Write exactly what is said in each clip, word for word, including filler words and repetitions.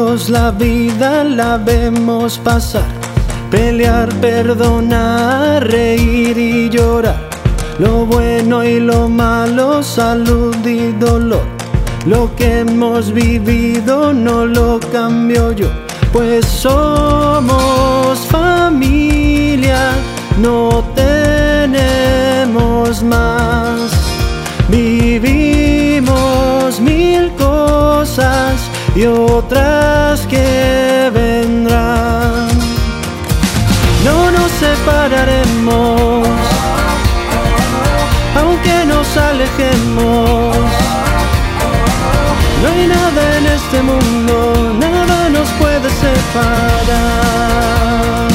Todos la vida la vemos pasar, pelear, perdonar, reír y llorar, lo bueno y lo malo, salud y dolor. Lo que hemos vivido no lo cambio yo, pues somos familia, no tenemos más. Vivimos mil cosas y otras que vendrán. No nos separaremos, aunque nos alejemos. No hay nada en este mundo, nada nos puede separar.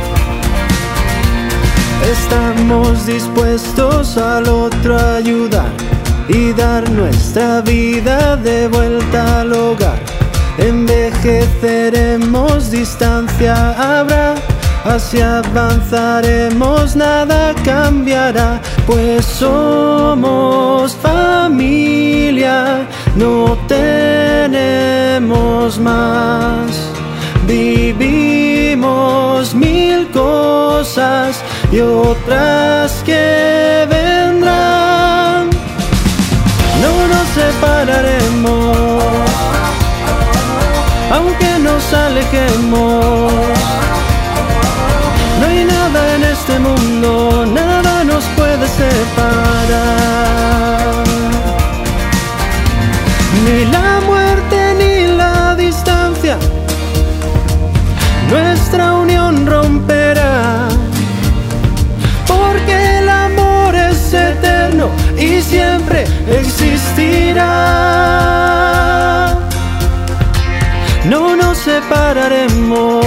Estamos dispuestos al otro a ayudar y dar nuestra vida de vuelta al hogar. Envejeceremos, distancia habrá, hacia avanzaremos, nada cambiará, pues somos familia, no tenemos más. Vivimos mil cosas y otras que vendrán. No nos separaremos, aunque nos alejemos. No hay nada en este mundo, nada nos puede separar. Ni la muerte ni la distancia nuestra unión romperá, porque el amor es eterno y siempre existirá. No nos separaremos,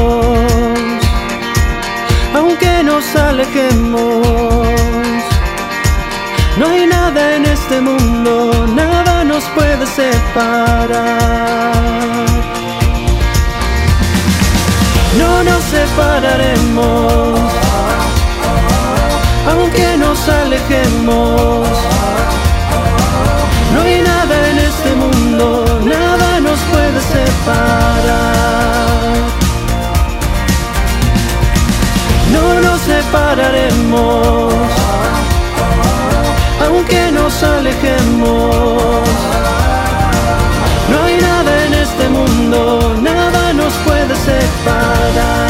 aunque nos alejemos. No hay nada en este mundo, nada nos puede separar. No nos separaremos, aunque nos alejemos. No hay nada en este mundo, nada nos puede separar. No nos separaremos, aunque nos alejemos. No hay nada en este mundo, nada nos puede separar.